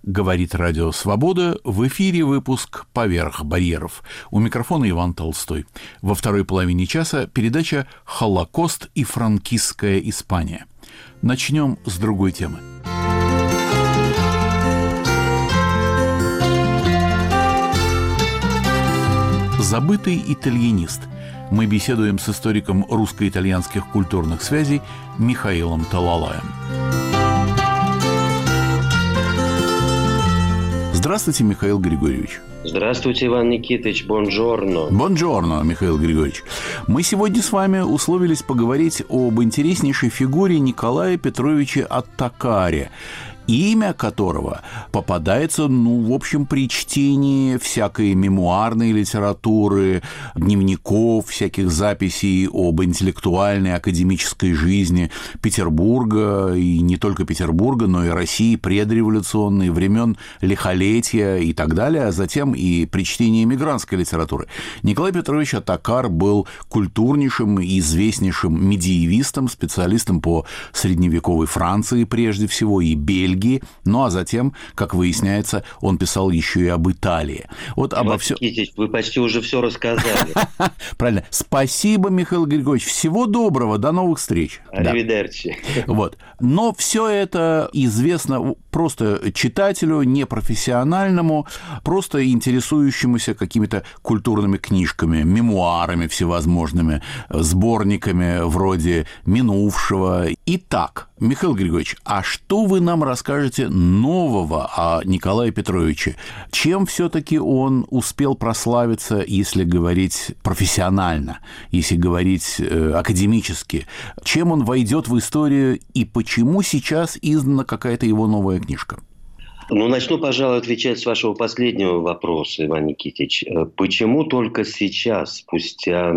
Говорит Радио Свобода. В эфире выпуск «Поверх барьеров». У микрофона Иван Толстой. Во второй половине часа передача «Холокост и франкистская Испания». Начнем с другой темы. Забытый итальянист. Мы беседуем с историком русско-итальянских культурных связей Михаилом Талалаем. Здравствуйте, Михаил Григорьевич. Здравствуйте, Иван Никитич. Бонжорно. Бонжорно, Михаил Григорьевич. Мы сегодня с вами условились поговорить об интереснейшей фигуре Николая Петровича Оттакаре, имя которого попадается, в общем, при чтении всякой мемуарной литературы, дневников, всяких записей об интеллектуальной, академической жизни Петербурга, и не только Петербурга, но и России предреволюционной, времен лихолетия и так далее, а затем и при чтении эмигрантской литературы. Николай Петрович Оттакар был культурнейшим и известнейшим медиевистом, специалистом по средневековой Франции прежде всего и Бельгии. Ну, а затем, как выясняется, он писал еще и об Италии. Вот обо всем. Вы почти уже все рассказали. Правильно. Спасибо, Михаил Григорьевич. Всего доброго. До новых встреч. Аривидерчи. Вот. Но все это известно просто читателю, непрофессиональному, просто интересующемуся какими-то культурными книжками, мемуарами всевозможными, сборниками вроде «Минувшего». Итак, Михаил Григорьевич, а что вы нам расскажете нового о Николае Петровиче? Чем все-таки он успел прославиться, если говорить профессионально, если говорить академически? Чем он войдет в историю и почему сейчас издана какая-то его новая книжка? Начну, пожалуй, отвечать с вашего последнего вопроса, Иван Никитич. Почему только сейчас, спустя,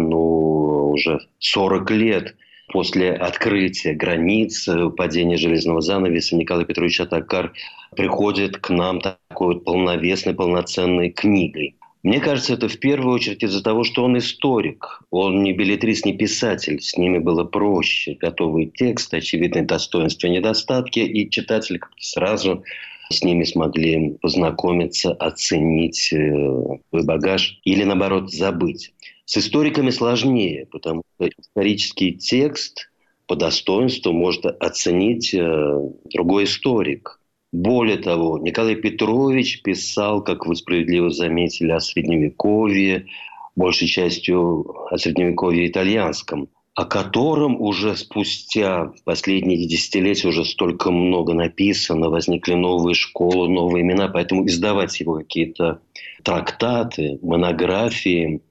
уже 40 лет после открытия границ, падения железного занавеса, Николай Петрович Оттакар приходит к нам такой полновесной, полноценной книгой? Мне кажется, это в первую очередь из-за того, что он историк. Он не беллетрист, не писатель. С ними было проще. Готовый текст, очевидные достоинства и недостатки. И читатели как-то сразу с ними смогли познакомиться, оценить свой багаж или, наоборот, забыть. С историками сложнее, потому что исторический текст по достоинству может оценить другой историк. Более того, Николай Петрович писал, как вы справедливо заметили, о Средневековье, большей частью о Средневековье итальянском, о котором уже спустя последние десятилетия уже столько много написано, возникли новые школы, новые имена, поэтому издавать его какие-то трактаты, монографии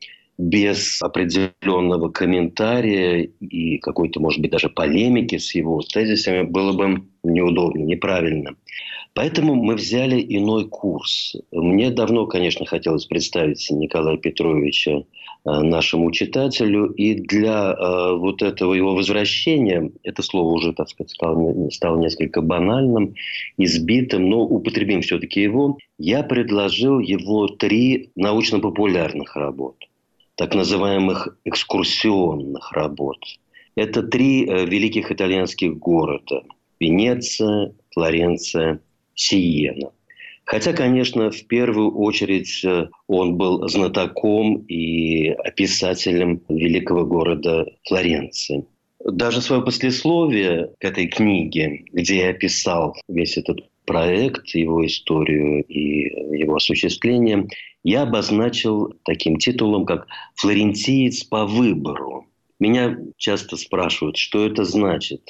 без определенного комментария и какой-то, может быть, даже полемики с его тезисами было бы неудобно, неправильно. Поэтому мы взяли иной курс. Мне давно, конечно, хотелось представить Николая Петровича нашему читателю, и для вот этого его возвращения, это слово уже, так сказать, стало несколько банальным, избитым, но употребим все-таки его, я предложил его 3 научно-популярных работ, так называемых экскурсионных работ. Это 3 великих итальянских города – Венеция, Флоренция, Сиена. Хотя, конечно, в первую очередь он был знатоком и описателем великого города Флоренции. Даже свое послесловие к этой книге, где я описал весь этот проект, его историю и его осуществление, я обозначил таким титулом, как «Флорентиец по выбору». Меня часто спрашивают, что это значит,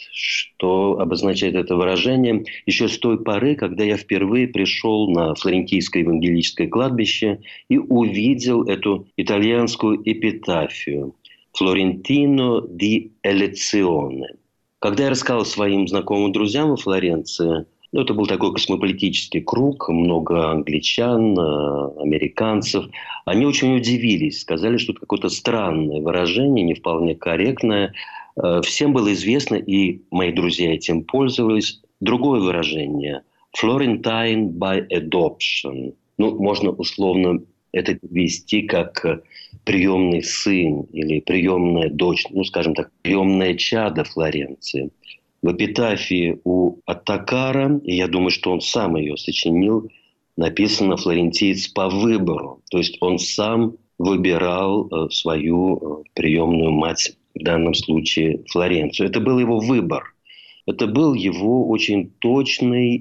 что обозначает это выражение. Еще с той поры, когда я впервые пришел на Флорентийское евангелическое кладбище и увидел эту итальянскую эпитафию «Флорентино ди элеционе». Когда я рассказал своим знакомым друзьям во Флоренции, это был такой космополитический круг, много англичан, американцев. Они очень удивились, сказали, что это какое-то странное выражение, не вполне корректное. Всем было известно, и мои друзья этим пользовались, другое выражение – «Florentine by adoption». Можно условно это вести как приемный сын или приемная дочь, скажем так, приемное чадо Флоренции. В эпитафии у Оттокара, и я думаю, что он сам ее сочинил, написано «флорентиец по выбору». То есть он сам выбирал свою приемную мать, в данном случае Флоренцию. Это был его выбор. Это был его очень точный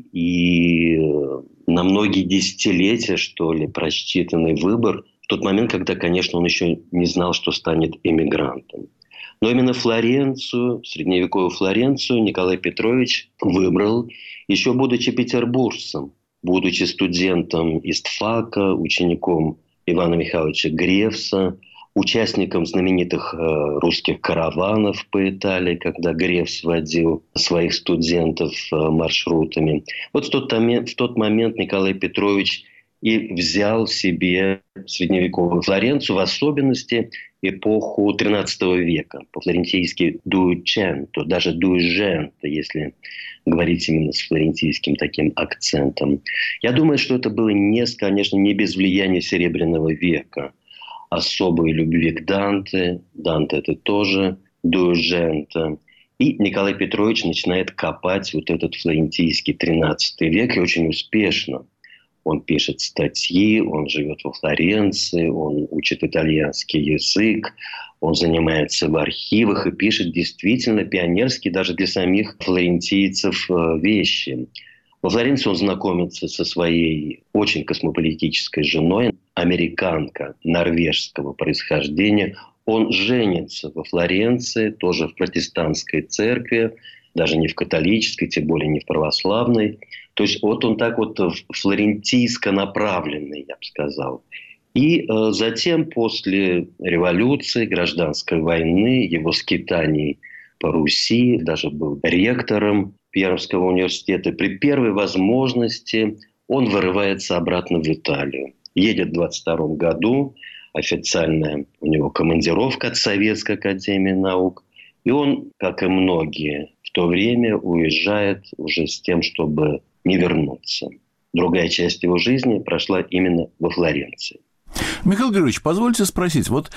и на многие десятилетия, что ли, просчитанный выбор в тот момент, когда, конечно, он еще не знал, что станет эмигрантом. Но именно Флоренцию, средневековую Флоренцию Николай Петрович выбрал, еще будучи петербуржцем, будучи студентом истфака, учеником Ивана Михайловича Гревса, участником знаменитых русских караванов по Италии, когда Гревс водил своих студентов маршрутами. Вот в тот момент Николай Петрович и взял себе средневековую Флоренцию, в особенности эпоху XIII века, по-флорентийски «дуиченто», даже «дуиженто», если говорить именно с флорентийским таким акцентом. Я думаю, что это было, конечно, не без влияния Серебряного века, особой любви к Данте. Данте – это тоже «дуиженто». И Николай Петрович начинает копать вот этот флорентийский XIII век, и очень успешно. Он пишет статьи, он живет во Флоренции, он учит итальянский язык, он занимается в архивах и пишет действительно пионерские даже для самих флорентийцев вещи. Во Флоренции он знакомится со своей очень космополитической женой, американка норвежского происхождения. Он женится во Флоренции, тоже в протестантской церкви, даже не в католической, тем более не в православной. То есть вот он так вот флорентийско направленный, я бы сказал. И затем, после революции, гражданской войны, его скитаний по Руси, даже был ректором Пермского университета, при первой возможности он вырывается обратно в Италию. Едет в 22 году, официальная у него командировка от Советской академии наук. И он, как и многие в то время, уезжает уже с тем, чтобы не вернуться. Другая часть его жизни прошла именно во Флоренции. Михаил Григорьевич, позвольте спросить. Вот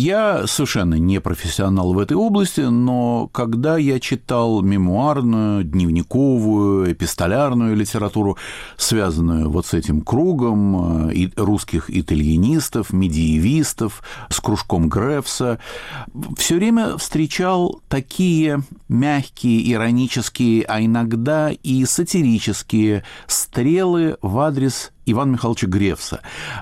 я совершенно не профессионал в этой области, но когда я читал мемуарную, дневниковую, эпистолярную литературу, связанную вот с этим кругом русских итальянистов, медиевистов, с кружком Гревса, все время встречал такие мягкие, иронические, а иногда и сатирические стрелы в адрес Ивана Михайловича Гревса.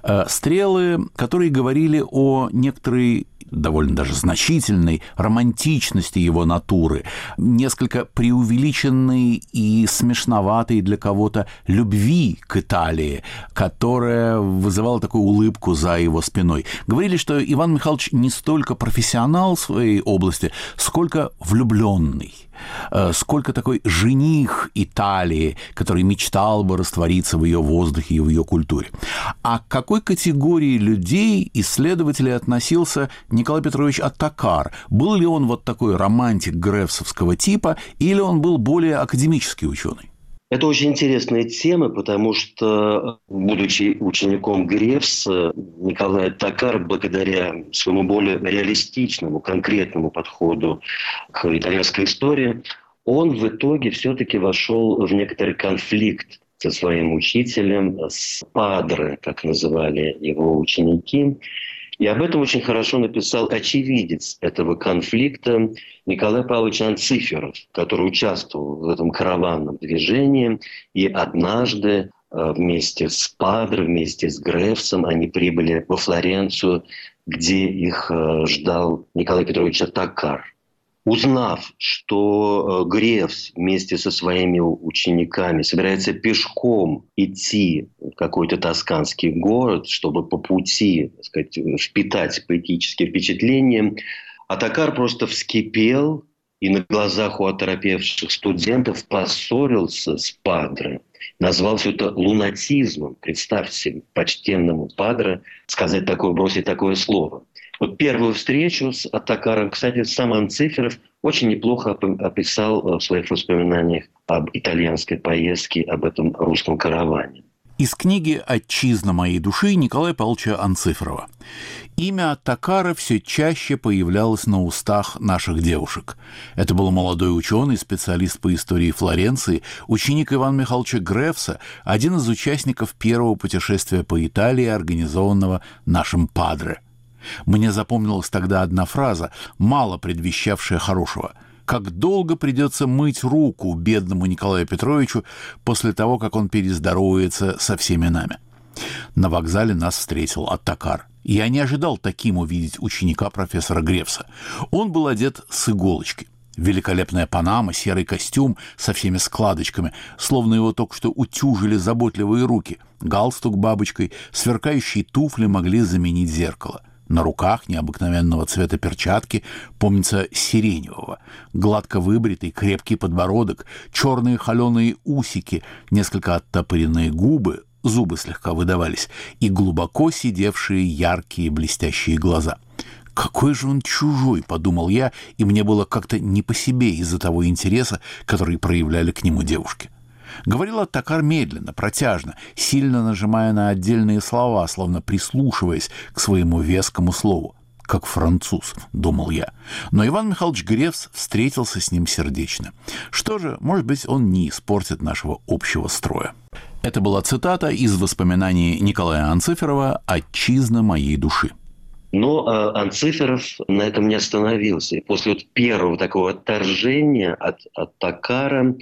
Стрелы, которые говорили о некоторой довольно даже значительной романтичности его натуры, несколько преувеличенной и смешноватой для кого-то любви к Италии, которая вызывала такую улыбку за его спиной. Говорили, что Иван Михайлович не столько профессионал в своей области, сколько влюбленный. Сколько такой жених Италии, который мечтал бы раствориться в ее воздухе и в ее культуре. А к какой категории людей, исследователей, относился Николай Петрович Оттокар? Был ли он вот такой романтик гревсовского типа, или он был более академический ученый? Это очень интересная тема, потому что, будучи учеником Гревса, Николай Оттокар, благодаря своему более реалистичному, конкретному подходу к итальянской истории, он в итоге все-таки вошел в некоторый конфликт со своим учителем, с падре, как называли его ученики. И об этом очень хорошо написал очевидец этого конфликта Николай Павлович Анциферов, который участвовал в этом караванном движении. И однажды вместе с падре, вместе с Гревсом они прибыли во Флоренцию, где их ждал Николай Петрович Оттокар. Узнав, что Гревс вместе со своими учениками собирается пешком идти в какой-то тосканский город, чтобы по пути, так сказать, впитать поэтические впечатления, Оттокар просто вскипел и на глазах у оторопевших студентов поссорился с падре. Назвал все это лунатизмом. Представьте, почтенному падре сказать такое, бросить такое слово. Вот первую встречу с Оттокаром, кстати, сам Анциферов очень неплохо описал в своих воспоминаниях об итальянской поездке, об этом русском караване. Из книги «Отчизна моей души» Николая Павловича Анциферова. Имя Оттокара все чаще появлялось на устах наших девушек. Это был молодой ученый, специалист по истории Флоренции, ученик Ивана Михайловича Гревса, один из участников первого путешествия по Италии, организованного нашим падре. Мне запомнилась тогда одна фраза, мало предвещавшая хорошего – как долго придется мыть руку бедному Николаю Петровичу после того, как он перездоровается со всеми нами. На вокзале нас встретил Оттокар. Я не ожидал таким увидеть ученика профессора Гревса. Он был одет с иголочки. Великолепная панама, серый костюм со всеми складочками, словно его только что утюжили заботливые руки. Галстук бабочкой, сверкающие туфли могли заменить зеркало. На руках необыкновенного цвета перчатки, помнится, сиреневого. Гладко выбритый, крепкий подбородок, черные холеные усики, несколько оттопыренные губы, зубы слегка выдавались, и глубоко сидевшие яркие блестящие глаза. «Какой же он чужой!» — подумал я, и мне было как-то не по себе из-за того интереса, который проявляли к нему девушки. Говорил Оттокар медленно, протяжно, сильно нажимая на отдельные слова, словно прислушиваясь к своему вескому слову. «Как француз», — думал я. Но Иван Михайлович Гревс встретился с ним сердечно. Что же, может быть, он не испортит нашего общего строя. Это была цитата из воспоминаний Николая Анциферова «Отчизна моей души». Но Анциферов на этом не остановился. И после первого такого отторжения от Оттокара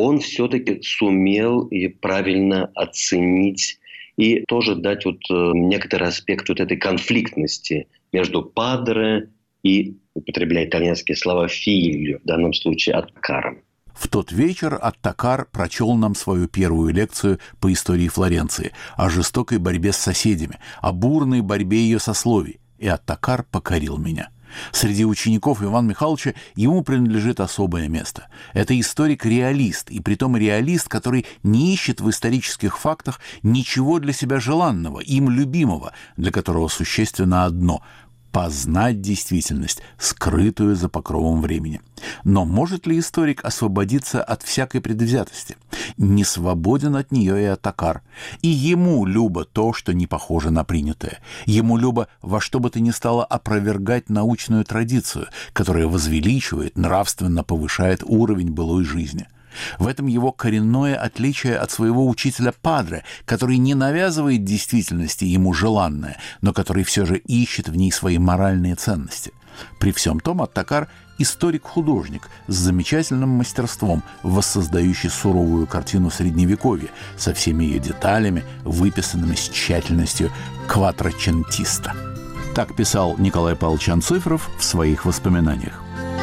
он все-таки сумел и правильно оценить и тоже дать некоторый аспект этой конфликтности между падре и, употребляя итальянские слова, филио, в данном случае Оттокаром. В тот вечер Оттокар прочел нам свою первую лекцию по истории Флоренции, о жестокой борьбе с соседями, о бурной борьбе ее сословий, и Оттокар покорил меня. Среди учеников Ивана Михайловича ему принадлежит особое место. Это историк-реалист, и притом реалист, который не ищет в исторических фактах ничего для себя желанного, им любимого, для которого существенно одно – познать действительность, скрытую за покровом времени. Но может ли историк освободиться от всякой предвзятости? Не свободен от нее и Оттокар. И ему любо то, что не похоже на принятое. Ему любо во что бы то ни стало опровергать научную традицию, которая возвеличивает, нравственно повышает уровень былой жизни. В этом его коренное отличие от своего учителя падре, который не навязывает действительности ему желанное, но который все же ищет в ней свои моральные ценности. При всем том Оттокар – историк-художник с замечательным мастерством, воссоздающий суровую картину Средневековья со всеми ее деталями, выписанными с тщательностью кватрочентиста. Так писал Николай Павлович Анциферов в своих воспоминаниях.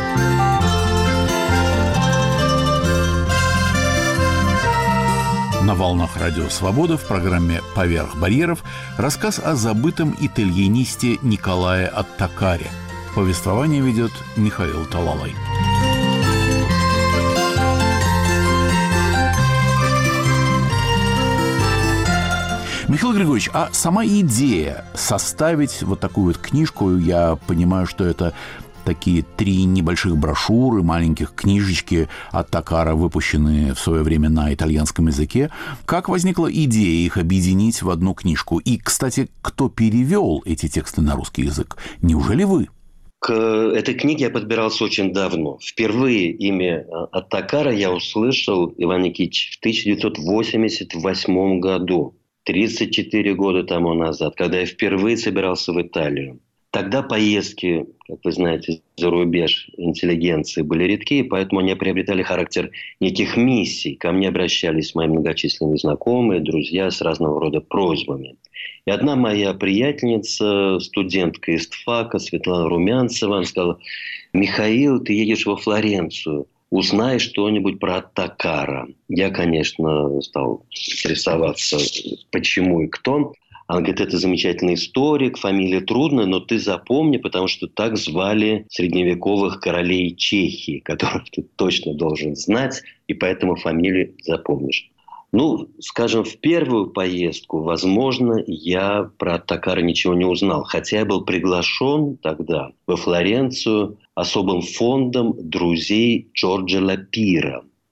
На волнах Радио Свобода в программе «Поверх барьеров» рассказ о забытом итальянисте Николае Оттокаре. Повествование ведет Михаил Талалай. Михаил Григорьевич, а сама идея составить вот такую вот книжку, я понимаю, что это такие 3 небольших брошюры, маленьких книжечки Оттокара, выпущенные в свое время на итальянском языке. Как возникла идея их объединить в одну книжку? И, кстати, кто перевел эти тексты на русский язык? Неужели вы? К этой книге я подбирался очень давно. Впервые имя Оттокара я услышал, Иван Никитич, в 1988 году, 34 года тому назад, когда я впервые собирался в Италию. Тогда поездки, как вы знаете, за рубеж интеллигенции были редки, поэтому они приобретали характер неких миссий. Ко мне обращались мои многочисленные знакомые, друзья с разного рода просьбами. И одна моя приятельница, студентка ИСТФАКа, Светлана Румянцева, она сказала: «Михаил, ты едешь во Флоренцию, узнай что-нибудь про Оттокара». Я, конечно, стал интересоваться, почему и кто. Она говорит: это замечательный историк, фамилия трудная, но ты запомни, потому что так звали средневековых королей Чехии, которых ты точно должен знать, и поэтому фамилию запомнишь. Ну, скажем, в первую поездку, возможно, я про Оттокара ничего не узнал, хотя я был приглашен тогда во Флоренцию особым фондом друзей Джорджа Лапира.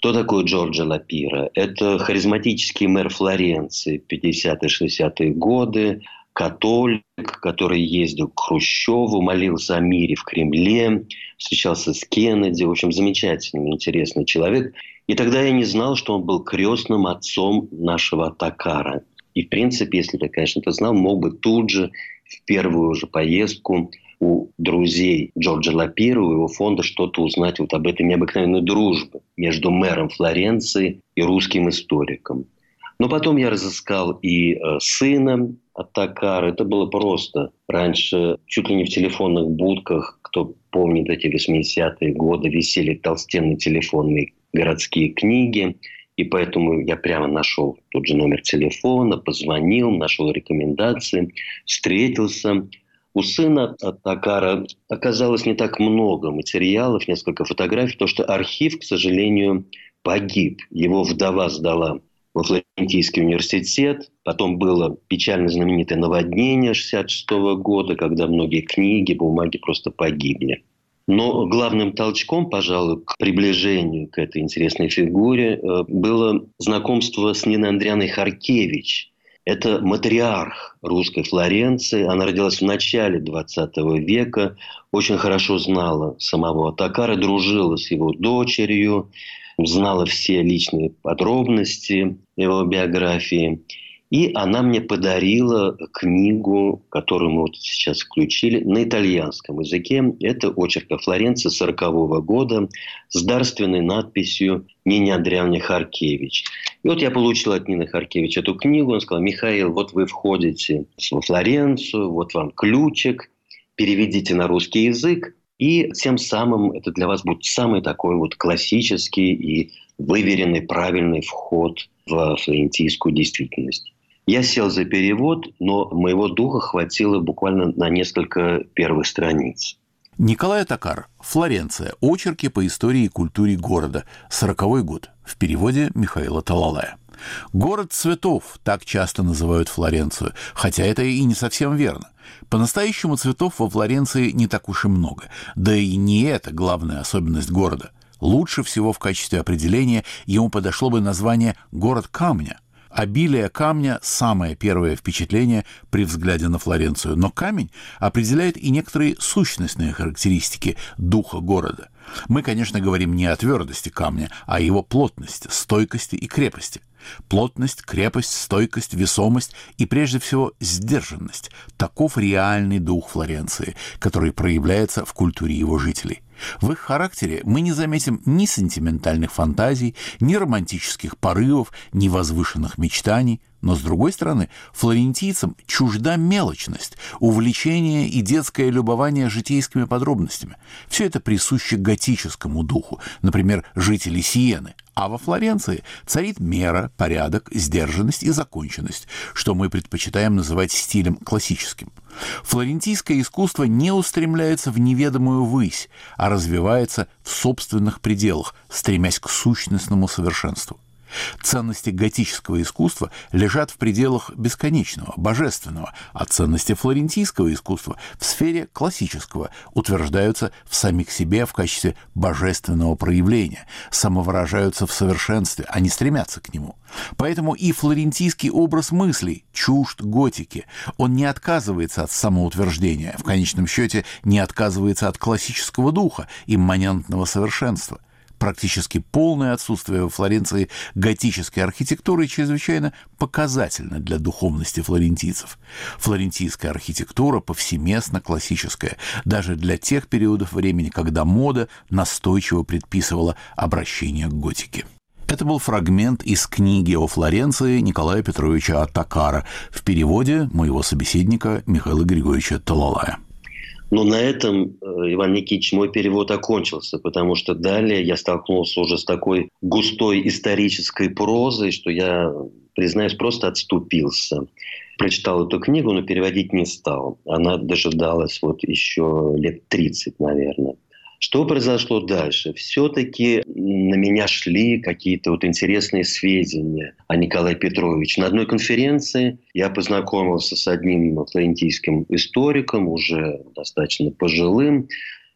Кто такой Джорджо Лапира? Это харизматический мэр Флоренции 50-60-е годы, католик, который ездил к Хрущеву, молился о мире в Кремле, встречался с Кеннеди. В общем, замечательный, интересный человек. И тогда я не знал, что он был крестным отцом нашего Оттокара. И, в принципе, если бы я, конечно, это знал, мог бы тут же, в первую же поездку, у друзей Джорджа Лапира, у его фонда что-то узнать вот об этой необыкновенной дружбе между мэром Флоренции и русским историком. Но потом я разыскал и сына Оттокара. Это было просто. Раньше чуть ли не в телефонных будках, кто помнит эти 80-е годы, висели толстенные телефонные городские книги. И поэтому я прямо нашел тот же номер телефона, позвонил, нашел рекомендации, встретился. У сына Оттокара оказалось не так много материалов, несколько фотографий, потому что архив, к сожалению, погиб. Его вдова сдала во Флорентийский университет. Потом было печально знаменитое наводнение 1966 года, когда многие книги, бумаги просто погибли. Но главным толчком, пожалуй, к приближению к этой интересной фигуре было знакомство с Ниной Андриановной Харкевич. Это матриарх русской Флоренции. Она родилась в начале XX века, очень хорошо знала самого Оттокара, дружила с его дочерью, знала все личные подробности его биографии. И она мне подарила книгу, которую мы вот сейчас включили, на итальянском языке. Это очерк о Флоренции 1940 года с дарственной надписью Нине Андриановне Харкевич. И вот я получил от Нины Харкевич эту книгу. Он сказал: Михаил, вот вы входите во Флоренцию, вот вам ключик, переведите на русский язык. И тем самым это для вас будет самый такой вот классический и выверенный, правильный вход в флорентийскую действительность. Я сел за перевод, но моего духа хватило буквально на несколько первых страниц. Николай Оттокар. Флоренция. Очерки по истории и культуре города. 40-й год. В переводе Михаила Талалая. Город цветов, так часто называют Флоренцию, хотя это и не совсем верно. По-настоящему цветов во Флоренции не так уж и много, да и не это главная особенность города. Лучше всего в качестве определения ему подошло бы название «город камня». Обилие камня – самое первое впечатление при взгляде на Флоренцию, но камень определяет и некоторые сущностные характеристики духа города. Мы, конечно, говорим не о твердости камня, а о его плотности, стойкости и крепости. Плотность, крепость, стойкость, весомость и, прежде всего, сдержанность – таков реальный дух Флоренции, который проявляется в культуре его жителей. В их характере мы не заметим ни сентиментальных фантазий, ни романтических порывов, ни возвышенных мечтаний, но, с другой стороны, флорентийцам чужда мелочность, увлечение и детское любование житейскими подробностями. Все это присуще готическому духу, например, жители Сиены. А во Флоренции царит мера, порядок, сдержанность и законченность, что мы предпочитаем называть стилем классическим. Флорентийское искусство не устремляется в неведомую высь, а развивается в собственных пределах, стремясь к сущностному совершенству. Ценности готического искусства лежат в пределах бесконечного, божественного, а ценности флорентийского искусства в сфере классического утверждаются в самих себе в качестве божественного проявления, самовыражаются в совершенстве, а не стремятся к нему. Поэтому и флорентийский образ мыслей чужд готики. Он не отказывается от самоутверждения, в конечном счете не отказывается от классического духа, имманентного совершенства. Практически полное отсутствие во Флоренции готической архитектуры чрезвычайно показательно для духовности флорентийцев. Флорентийская архитектура повсеместно классическая, даже для тех периодов времени, когда мода настойчиво предписывала обращение к готике. Это был фрагмент из книги о Флоренции Николая Петровича Оттокара в переводе моего собеседника Михаила Григорьевича Талалая. Но на этом, Иван Никитич, мой перевод окончился, потому что далее я столкнулся уже с такой густой исторической прозой, что я, признаюсь, просто отступился. Прочитал эту книгу, но переводить не стал. Она дожидалась вот еще лет 30, наверное. Что произошло дальше? Все-таки на меня шли какие-то вот интересные сведения о Николае Петровиче. На одной конференции я познакомился с одним флорентийским историком, уже достаточно пожилым.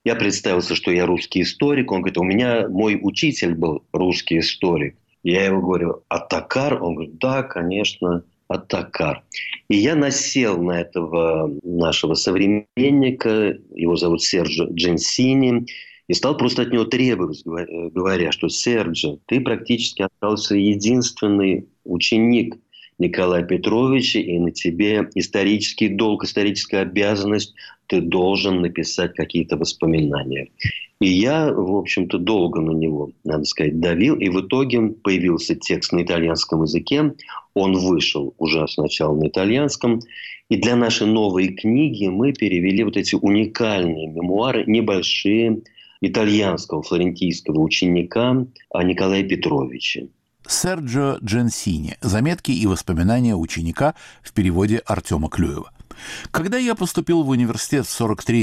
Я представился, что я русский историк. Он говорит, у меня мой учитель был русский историк. Я ему говорю, Оттокар? Он говорит, да, конечно, Оттокар. И я насел на этого нашего современника, его зовут Серджо Дженсини, и стал просто от него требовать, говоря, что Серджо, ты практически остался единственный ученик Николая Петровича, и на тебе исторический долг, историческая обязанность, ты должен написать какие-то воспоминания. И я, в общем-то, долго на него, надо сказать, давил, и в итоге появился текст на итальянском языке, он вышел уже сначала на итальянском, и для нашей новой книги мы перевели вот эти уникальные мемуары, небольшие, итальянского, флорентийского ученика Николая Петровича. Серджо Дженсини. Заметки и воспоминания ученика в переводе Артема Клюева. Когда я поступил в университет в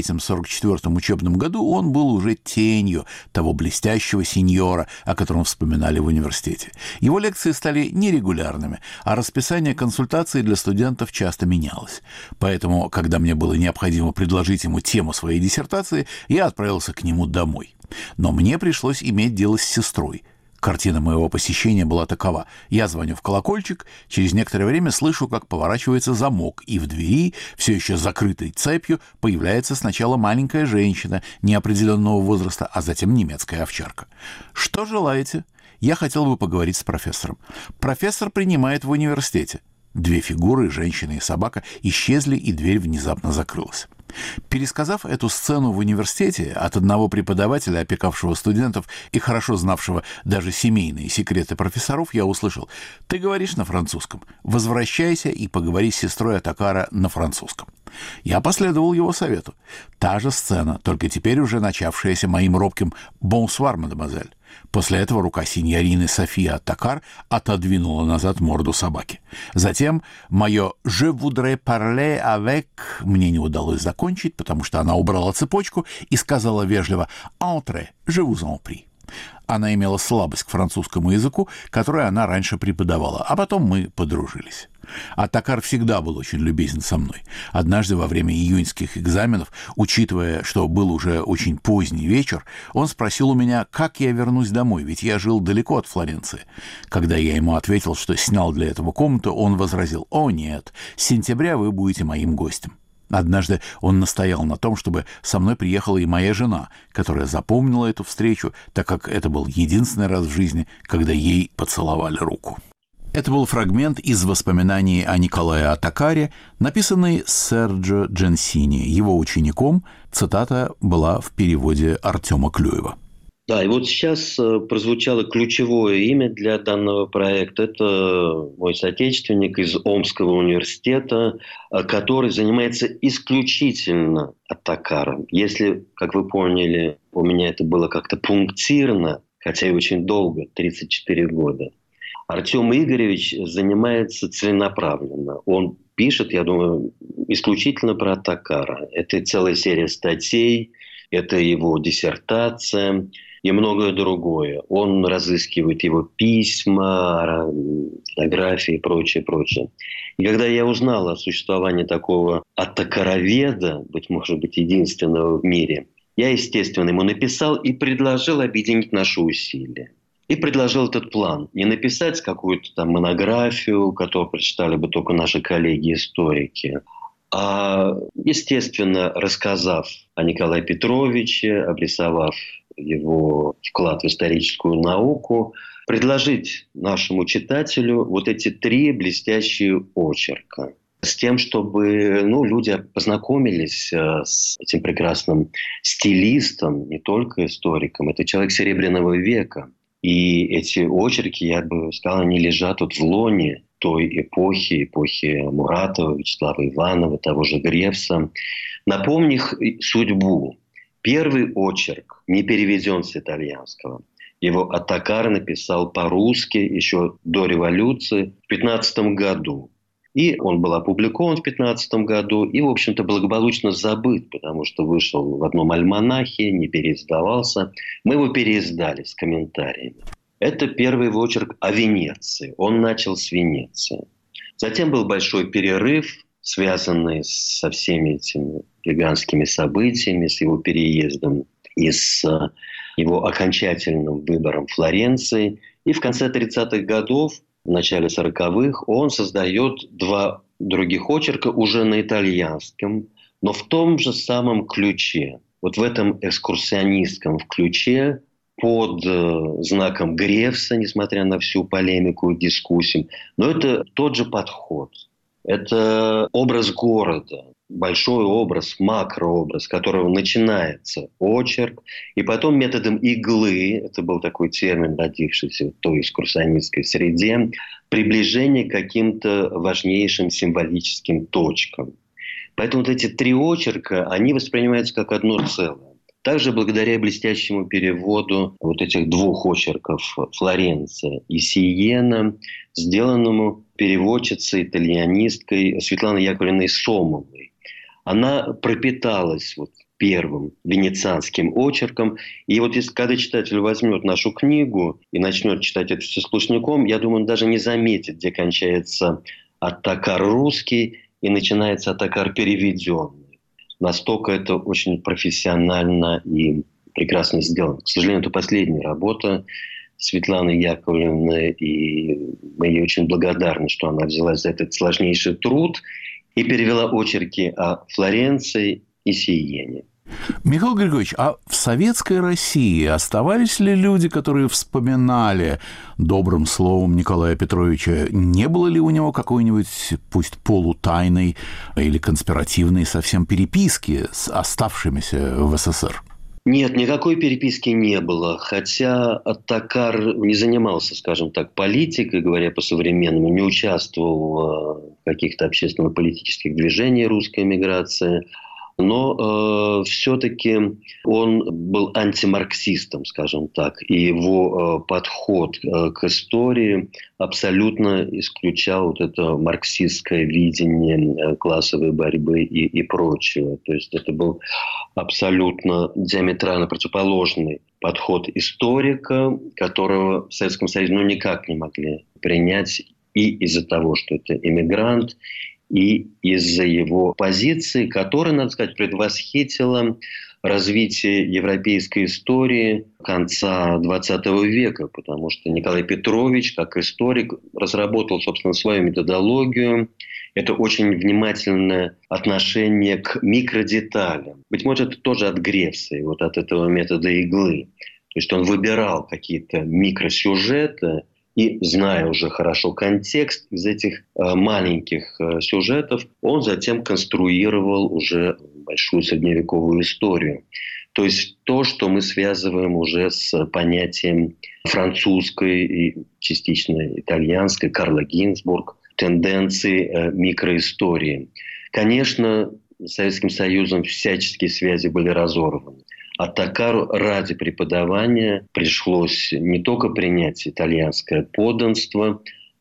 43-44 учебном году, он был уже тенью того блестящего сеньора, о котором вспоминали в университете. Его лекции стали нерегулярными, а расписание консультаций для студентов часто менялось. Поэтому, когда мне было необходимо предложить ему тему своей диссертации, я отправился к нему домой. Но мне пришлось иметь дело с сестрой. Картина моего посещения была такова. Я звоню в колокольчик, через некоторое время слышу, как поворачивается замок, и в двери, все еще закрытой цепью, появляется сначала маленькая женщина неопределенного возраста, а затем немецкая овчарка. «Что желаете?» «Я хотел бы поговорить с профессором». «Профессор принимает в университете». Две фигуры, женщина и собака, исчезли, и дверь внезапно закрылась. Пересказав эту сцену в университете от одного преподавателя, опекавшего студентов и хорошо знавшего даже семейные секреты профессоров, я услышал: «Ты говоришь на французском. Возвращайся и поговори с сестрой Оттокара на французском». Я последовал его совету. Та же сцена, только теперь уже начавшаяся моим робким «Бонсуар, мадемуазель». После этого рука синьорины Софии Оттокар отодвинула назад морду собаки. Затем мое «Je voudrais parler avec» мне не удалось закончить, потому что она убрала цепочку и сказала вежливо «Entrez, je vous en prie». Она имела слабость к французскому языку, который она раньше преподавала, а потом мы подружились. Оттокар всегда был очень любезен со мной. Однажды во время июньских экзаменов, учитывая, что был уже очень поздний вечер, он спросил у меня, как я вернусь домой, ведь я жил далеко от Флоренции. Когда я ему ответил, что снял для этого комнату, он возразил: «О нет, с сентября вы будете моим гостем». Однажды он настоял на том, чтобы со мной приехала и моя жена, которая запомнила эту встречу, так как это был единственный раз в жизни, когда ей поцеловали руку. Это был фрагмент из воспоминаний о Николае Оттокаре, написанный Серджо Дженсини, его учеником. Цитата была в переводе Артема Клюева. Да, и вот сейчас прозвучало ключевое имя для данного проекта. Это мой соотечественник из Омского университета, который занимается исключительно Оттокаром. Если, как вы поняли, у меня это было как-то пунктирно, хотя и очень долго, 34 года, Артем Игоревич занимается целенаправленно. Он пишет, я думаю, исключительно про Оттокара. Это целая серия статей, это его диссертация и многое другое. Он разыскивает его письма, фотографии и прочее, прочее. И когда я узнал о существовании такого оттокароведа, быть может быть, единственного в мире, я, естественно, ему написал и предложил объединить наши усилия. И предложил этот план. Не написать какую-то там монографию, которую прочитали бы только наши коллеги-историки, а, естественно, рассказав о Николае Петровиче, обрисовав его вклад в историческую науку, предложить нашему читателю вот эти 3 блестящие очерка. С тем, чтобы люди познакомились с этим прекрасным стилистом, не только историком. Это человек Серебряного века. И эти очерки, я бы сказал, они лежат в лоне той эпохи Муратова, Вячеслава Иванова, того же Гревса. Напомню их судьбу. Первый очерк не переведен с итальянского. Его Оттокар написал по-русски еще до революции в 15 году. И он был опубликован в 15 году и, в общем-то, благополучно забыт, потому что вышел в одном альманахе, не переиздавался. Мы его переиздали с комментариями. Это первый очерк о Венеции. Он начал с Венеции. Затем был большой перерыв, связанный со всеми этими гигантскими событиями, с его переездом и с его окончательным выбором Флоренции. И в конце 30-х годов, в начале 40-х, он создает два других очерка уже на итальянском, но в том же самом ключе. Вот в этом экскурсионистском ключе, под знаком Гревса, несмотря на всю полемику и дискуссию. Но это тот же подход. Это образ города, большой образ, макрообраз, с которого начинается очерк, и потом методом иглы, это был такой термин, родившийся в той экскурсионистской среде, приближение к каким-то важнейшим символическим точкам. Поэтому вот эти три очерка, они воспринимаются как одно целое. Также благодаря блестящему переводу вот этих двух очерков «Флоренция» и «Сиена», сделанному переводчицей, итальянисткой Светланой Яковлевной Сомовой. Она пропиталась вот первым венецианским очерком. И вот если, когда читатель возьмет нашу книгу и начнет читать это все сплошняком, я думаю, он даже не заметит, где кончается Оттокар русский и начинается Оттокар переведенный. Настолько это очень профессионально и прекрасно сделано. К сожалению, это последняя работа Светланы Яковлевны, и мы ей очень благодарны, что она взялась за этот сложнейший труд и перевела очерки о Флоренции и Сиене. Михаил Григорьевич, а в советской России оставались ли люди, которые вспоминали добрым словом Николая Петровича? Не было ли у него какой-нибудь, пусть полутайной или конспиративной совсем переписки с оставшимися в СССР? Нет, никакой переписки не было. Хотя Оттокар не занимался, скажем так, политикой, говоря по-современному, не участвовал в каких-то общественно-политических движениях русской эмиграции. Но все-таки он был антимарксистом, скажем так, и его подход к истории абсолютно исключал вот это марксистское видение классовой борьбы и прочего. То есть это был абсолютно диаметрально противоположный подход историка, которого в Советском Союзе никак не могли принять и из-за того, что это иммигрант, и из-за его позиции, которая, надо сказать, предвосхитила развитие европейской истории конца XX века, потому что Николай Петрович, как историк, разработал, собственно, свою методологию. Это очень внимательное отношение к микродеталям. Быть может, это тоже от Гревса, вот от этого метода иглы. То есть он выбирал какие-то микросюжеты, и, зная уже хорошо контекст из этих маленьких сюжетов, он затем конструировал уже большую средневековую историю. То есть то, что мы связываем уже с понятием французской и частично итальянской, Карла Гинзбург, тенденции микроистории. Конечно, с Советским Союзом всяческие связи были разорваны. Оттокару ради преподавания пришлось не только принять итальянское подданство,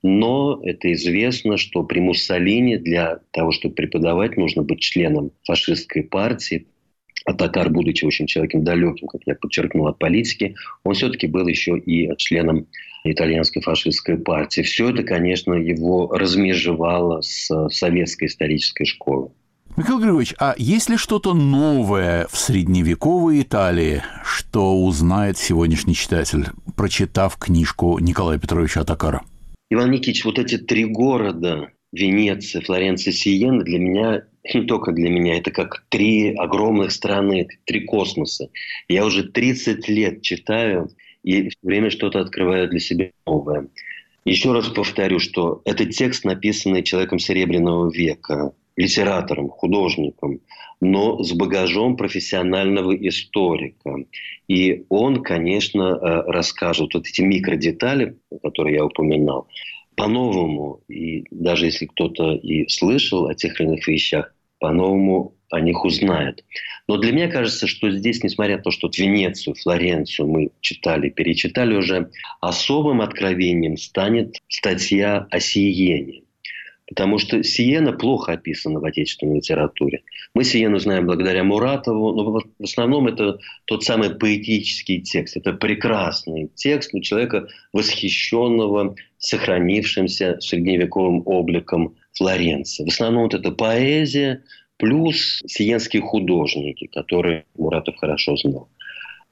но это известно, что при Муссолини для того, чтобы преподавать, нужно быть членом фашистской партии. Оттокар, будучи очень человеком далеким, как я подчеркнул, от политики, он все-таки был еще и членом итальянской фашистской партии. Все это, конечно, его размежевало с советской исторической школой. Михаил Григорьевич, а есть ли что-то новое в средневековой Италии, что узнает сегодняшний читатель, прочитав книжку Николая Петровича Оттокара? Иван Никитич, вот эти три города, Венеция, Флоренция, Сиена, для меня, не только для меня, это как три огромных страны, три космоса. Я уже 30 лет читаю и все время что-то открываю для себя новое. Еще раз повторю, что этот текст, написанный человеком Серебряного века, литератором, художником, но с багажом профессионального историка. И он, конечно, расскажет вот эти микродетали, которые я упоминал, по-новому. И даже если кто-то и слышал о тех или иных вещах, по-новому о них узнает. Но для меня кажется, что здесь, несмотря на то, что Венецию, Флоренцию мы читали, перечитали уже, особым откровением станет статья о Сиене. Потому что Сиена плохо описана в отечественной литературе. Мы Сиену знаем благодаря Муратову, но в основном это тот самый поэтический текст. Это прекрасный текст у человека, восхищенного сохранившимся средневековым обликом Флоренции. В основном вот это поэзия плюс сиенские художники, которые Муратов хорошо знал.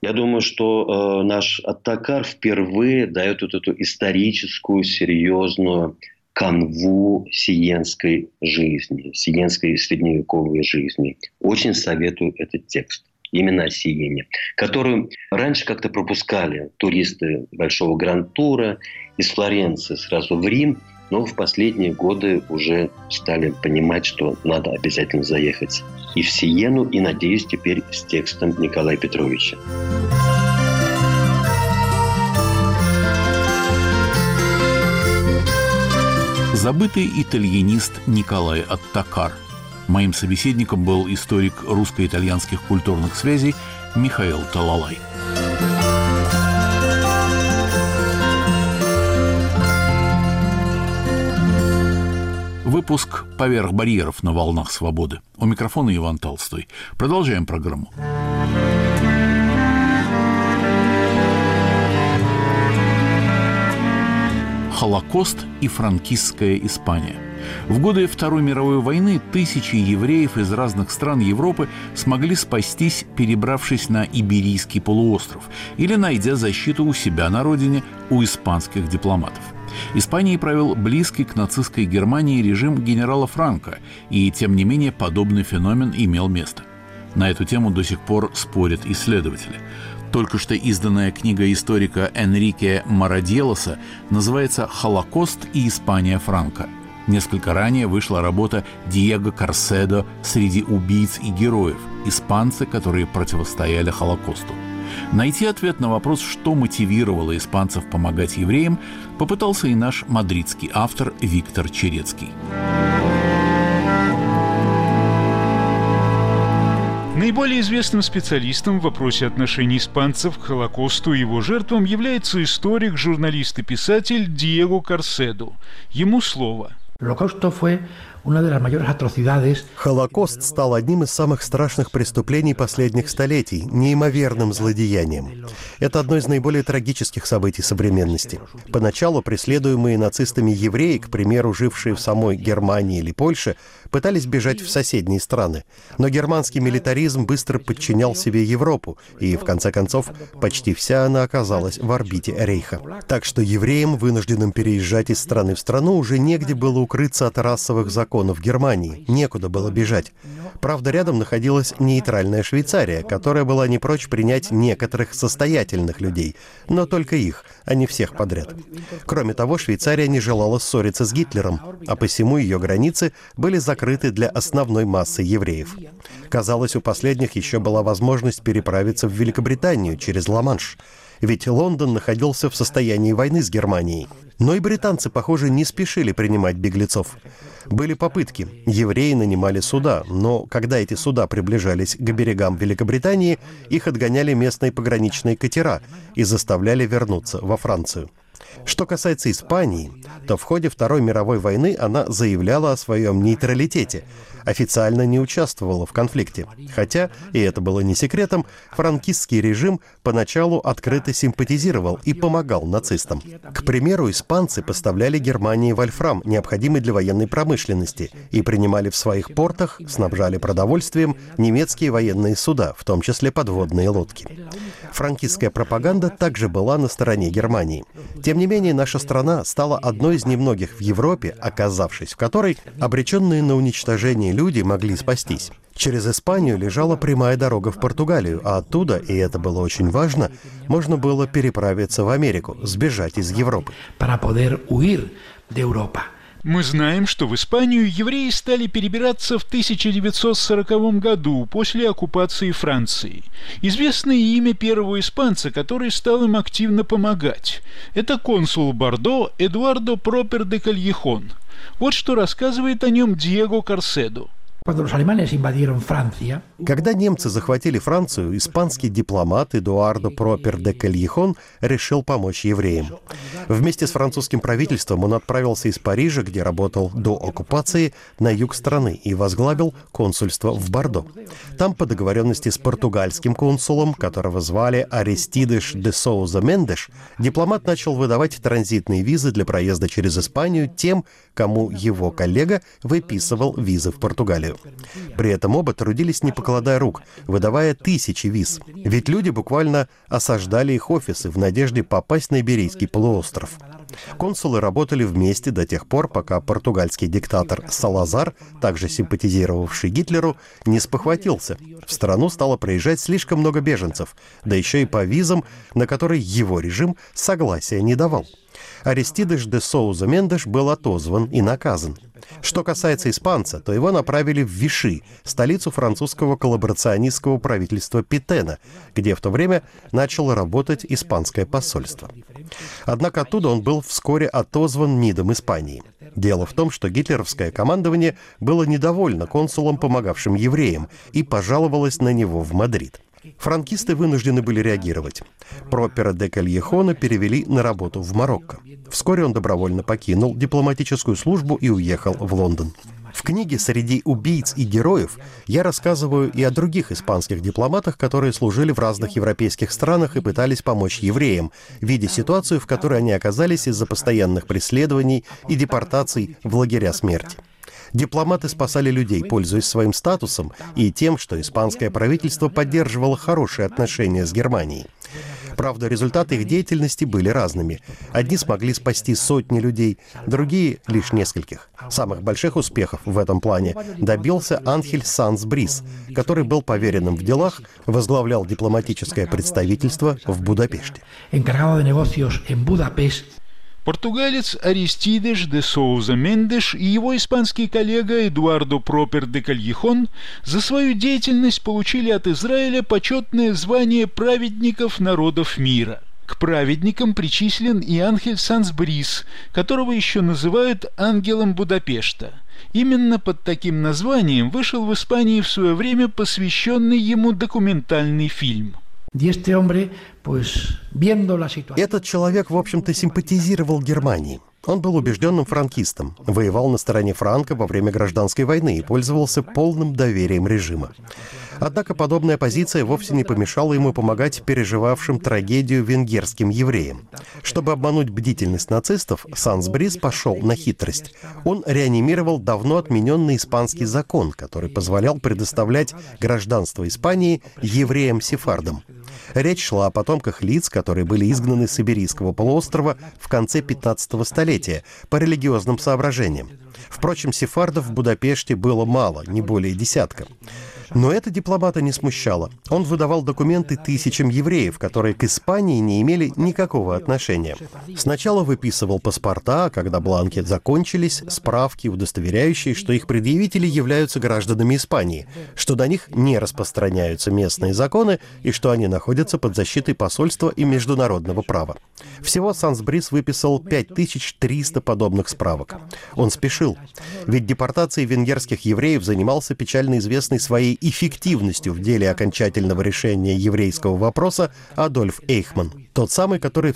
Я думаю, что наш Оттокар впервые дает вот эту историческую, серьезную канву сиенской жизни, сиенской средневековой жизни. Очень советую этот текст. Именно о Сиене, которую раньше как-то пропускали туристы Большого Гранд-тура из Флоренции сразу в Рим, но в последние годы уже стали понимать, что надо обязательно заехать и в Сиену, и, надеюсь, теперь с текстом Николая Петровича. Забытый итальянист Николай Оттокар. Моим собеседником был историк русско-итальянских культурных связей Михаил Талалай. Выпуск «Поверх барьеров» на волнах свободы. У микрофона Иван Толстой. Продолжаем программу. Холокост и франкистская Испания. В годы Второй мировой войны тысячи евреев из разных стран Европы смогли спастись, перебравшись на Иберийский полуостров или найдя защиту у себя на родине у испанских дипломатов. Испанией правил близкий к нацистской Германии режим генерала Франко, и, тем не менее, подобный феномен имел место. На эту тему до сих пор спорят исследователи. Только что изданная книга историка Энрике Марадьелоса называется «Холокост и Испания Франко». Несколько ранее вышла работа Диего Карседо «Среди убийц и героев. Испанцы, которые противостояли Холокосту». Найти ответ на вопрос, что мотивировало испанцев помогать евреям, попытался и наш мадридский автор Виктор Черецкий. Наиболее известным специалистом в вопросе отношений испанцев к Холокосту и его жертвам является историк, журналист и писатель Диего Карседо. Ему слово. Холокост стал одним из самых страшных преступлений последних столетий, неимоверным злодеянием. Это одно из наиболее трагических событий современности. Поначалу преследуемые нацистами евреи, к примеру, жившие в самой Германии или Польше, пытались бежать в соседние страны. Но германский милитаризм быстро подчинял себе Европу, и, в конце концов, почти вся она оказалась в орбите Рейха. Так что евреям, вынужденным переезжать из страны в страну, уже негде было укрыться от расовых законов Германии, некуда было бежать. Правда, рядом находилась нейтральная Швейцария, которая была не прочь принять некоторых состоятельных людей, но только их, а не всех подряд. Кроме того, Швейцария не желала ссориться с Гитлером, а посему ее границы были закрыты для основной массы евреев. Казалось, у последних еще была возможность переправиться в Великобританию через Ла-Манш. Ведь Лондон находился в состоянии войны с Германией. Но и британцы, похоже, не спешили принимать беглецов. Были попытки. Евреи нанимали суда, но когда эти суда приближались к берегам Великобритании, их отгоняли местные пограничные катера и заставляли вернуться во Францию. Что касается Испании, то в ходе Второй мировой войны она заявляла о своем нейтралитете, официально не участвовала в конфликте. Хотя, и это было не секретом, франкистский режим поначалу открыто симпатизировал и помогал нацистам. К примеру, испанцы поставляли Германии вольфрам, необходимый для военной промышленности, и принимали в своих портах, снабжали продовольствием немецкие военные суда, в том числе подводные лодки. Франкистская пропаганда также была на стороне Германии. Тем не менее, наша страна стала одной из немногих в Европе, оказавшись в которой обреченные на уничтожение люди могли спастись. Через Испанию лежала прямая дорога в Португалию, а оттуда, и это было очень важно, можно было переправиться в Америку, сбежать из Европы. Мы знаем, что в Испанию евреи стали перебираться в 1940 году, после оккупации Франции. Известно и имя первого испанца, который стал им активно помогать. Это консул Бордо Эдуардо Пропер де Кальехон. Вот что рассказывает о нем Диего Карседо. Когда немцы захватили Францию, испанский дипломат Эдуардо Пропер де Кальехон решил помочь евреям. Вместе с французским правительством он отправился из Парижа, где работал до оккупации, на юг страны и возглавил консульство в Бордо. Там, по договоренности с португальским консулом, которого звали Аристидеш де Соуза Мендеш, дипломат начал выдавать транзитные визы для проезда через Испанию тем, кому его коллега выписывал визы в Португалию. Италию. При этом оба трудились, не покладая рук, выдавая тысячи виз. Ведь люди буквально осаждали их офисы в надежде попасть на Иберийский полуостров. Консулы работали вместе до тех пор, пока португальский диктатор Салазар, также симпатизировавший Гитлеру, не спохватился. В страну стало приезжать слишком много беженцев, да еще и по визам, на которые его режим согласия не давал. Аристидеш де Соуза Мендеш был отозван и наказан. Что касается испанца, то его направили в Виши, столицу французского коллаборационистского правительства Петена, где в то время начало работать испанское посольство. Однако оттуда он был вскоре отозван МИДом Испании. Дело в том, что гитлеровское командование было недовольно консулом, помогавшим евреям, и пожаловалось на него в Мадрид. Франкисты вынуждены были реагировать. Пропера де Кальехона перевели на работу в Марокко. Вскоре он добровольно покинул дипломатическую службу и уехал в Лондон. В книге «Среди убийц и героев» я рассказываю и о других испанских дипломатах, которые служили в разных европейских странах и пытались помочь евреям, видя ситуацию, в которой они оказались из-за постоянных преследований и депортаций в лагеря смерти. Дипломаты спасали людей, пользуясь своим статусом и тем, что испанское правительство поддерживало хорошие отношения с Германией. Правда, результаты их деятельности были разными. Одни смогли спасти сотни людей, другие — лишь нескольких. Самых больших успехов в этом плане добился Анхель Санс Брис, который был поверенным в делах, возглавлял дипломатическое представительство в Будапеште. Португалец Аристидеш де Соуза Мендеш и его испанский коллега Эдуардо Пропер де Кальехон за свою деятельность получили от Израиля почетное звание праведников народов мира. К праведникам причислен и Анхель Санс Брис, которого еще называют ангелом Будапешта. Именно под таким названием вышел в Испании в свое время посвященный ему документальный фильм. Этот человек, в общем-то, симпатизировал Германии. Он был убежденным франкистом, воевал на стороне Франко во время гражданской войны и пользовался полным доверием режима. Однако подобная позиция вовсе не помешала ему помогать переживавшим трагедию венгерским евреям. Чтобы обмануть бдительность нацистов, Санс Брис пошел на хитрость. Он реанимировал давно отмененный испанский закон, который позволял предоставлять гражданство Испании евреям-сефардам. Речь шла о потомках лиц, которые были изгнаны с Иберийского полуострова в конце 15-го столетия по религиозным соображениям. Впрочем, сефардов в Будапеште было мало, не более десятка. Но это дипломата не смущало. Он выдавал документы тысячам евреев, которые к Испании не имели никакого отношения. Сначала выписывал паспорта, а когда бланки закончились, справки, удостоверяющие, что их предъявители являются гражданами Испании, что до них не распространяются местные законы и что они находятся под защитой посольства и международного права. Всего Санс Брис выписал 5300 подобных справок. Он спешил, ведь депортацией венгерских евреев занимался печально известный своей эффективностью в деле окончательного решения еврейского вопроса Адольф Эйхман. Тот самый, который в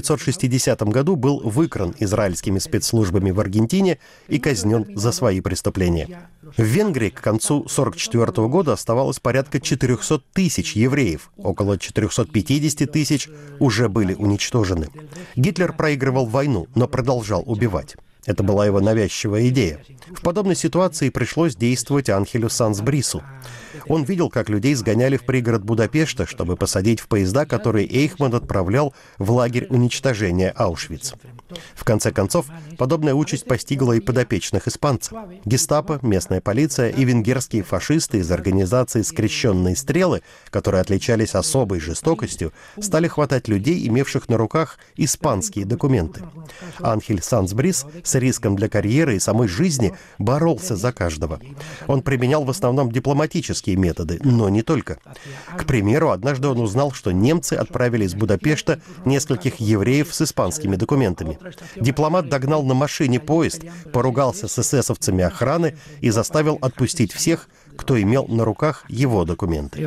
1960 году был выкран израильскими спецслужбами в Аргентине и казнен за свои преступления. В Венгрии к концу 1944 года оставалось порядка 400 тысяч евреев, около 450 тысяч уже были уничтожены. Гитлер проигрывал войну, но продолжал убивать. Это была его навязчивая идея. В подобной ситуации пришлось действовать Анхелю Санс Брису. Он видел, как людей сгоняли в пригород Будапешта, чтобы посадить в поезда, которые Эйхман отправлял в лагерь уничтожения Аушвиц. В конце концов, подобная участь постигла и подопечных испанцев. Гестапо, местная полиция и венгерские фашисты из организации «Скрещенные стрелы», которые отличались особой жестокостью, стали хватать людей, имевших на руках испанские документы. Анхель Санс Брис с риском для карьеры и самой жизни боролся за каждого. Он применял в основном дипломатические методы, но не только. К примеру, однажды он узнал, что немцы отправили из Будапешта нескольких евреев с испанскими документами. Дипломат догнал на машине поезд, поругался с эсэсовцами охраны и заставил отпустить всех, кто имел на руках его документы.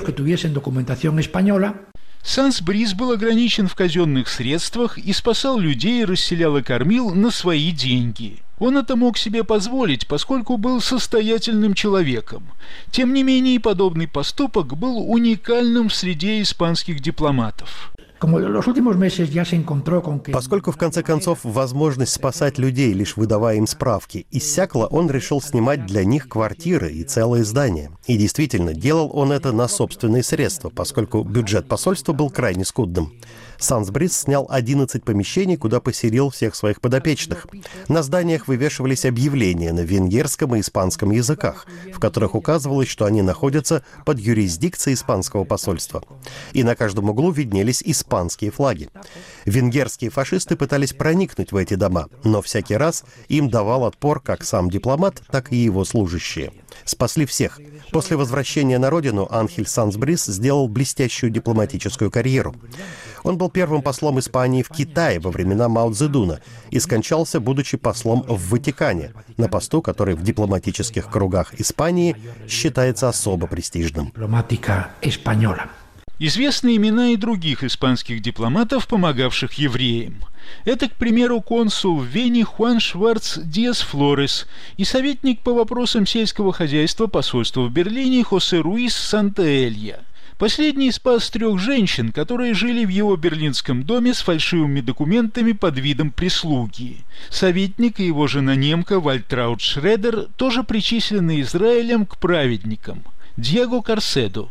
Санс Брис был ограничен в казенных средствах и спасал людей, расселял и кормил на свои деньги. Он это мог себе позволить, поскольку был состоятельным человеком. Тем не менее, подобный поступок был уникальным в среде испанских дипломатов. Поскольку, в конце концов, возможность спасать людей, лишь выдавая им справки, иссякла, он решил снимать для них квартиры и целые здания. И действительно, делал он это на собственные средства, поскольку бюджет посольства был крайне скудным. Санс-Брис снял 11 помещений, куда поселил всех своих подопечных. На зданиях вывешивались объявления на венгерском и испанском языках, в которых указывалось, что они находятся под юрисдикцией испанского посольства. И на каждом углу виднелись испанские флаги. Венгерские фашисты пытались проникнуть в эти дома, но всякий раз им давал отпор как сам дипломат, так и его служащие. Спасли всех. После возвращения на родину Анхель Санс-Брис сделал блестящую дипломатическую карьеру. Он был первым послом Испании в Китае во времена Мао Цзэдуна и скончался, будучи послом в Ватикане, на посту, который в дипломатических кругах Испании считается особо престижным. Известны имена и других испанских дипломатов, помогавших евреям. Это, к примеру, консул в Вене Хуан Шварц Диас Флорес и советник по вопросам сельского хозяйства посольства в Берлине Хосе Руис Санта-Элья. Последний спас 3 женщин, которые жили в его берлинском доме с фальшивыми документами под видом прислуги. Советник и его жена-немка Вальтраут Шредер тоже причислены Израилем к праведникам. Диего Карседо.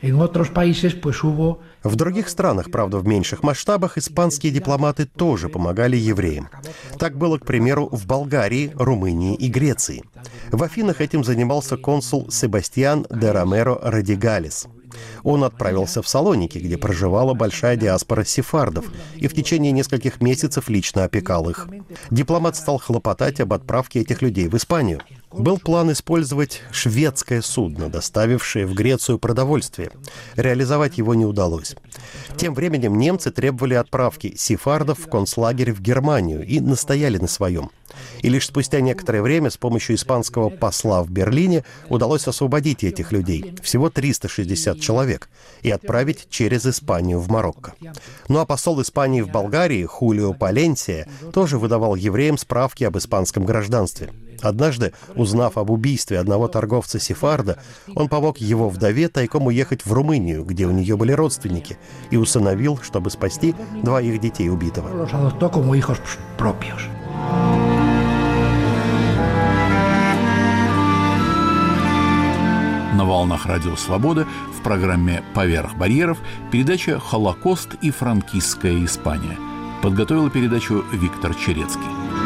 В других странах, правда, в меньших масштабах, испанские дипломаты тоже помогали евреям. Так было, к примеру, в Болгарии, Румынии и Греции. В Афинах этим занимался консул Себастьян де Ромеро Радигалис. Он отправился в Салоники, где проживала большая диаспора сефардов, и в течение нескольких месяцев лично опекал их. Дипломат стал хлопотать об отправке этих людей в Испанию. Был план использовать шведское судно, доставившее в Грецию продовольствие. Реализовать его не удалось. Тем временем немцы требовали отправки сефардов в концлагерь в Германию и настояли на своем. И лишь спустя некоторое время с помощью испанского посла в Берлине удалось освободить этих людей, всего 360 человек, и отправить через Испанию в Марокко. Ну а посол Испании в Болгарии Хулио Паленсия тоже выдавал евреям справки об испанском гражданстве. Однажды, узнав об убийстве одного торговца сефарда, он помог его вдове тайком уехать в Румынию, где у нее были родственники, и усыновил, чтобы спасти 2 их детей убитого. На волнах Радио Свобода в программе «Поверх барьеров» передача «Холокост и франкистская Испания». Подготовила передачу Виктор Черецкий.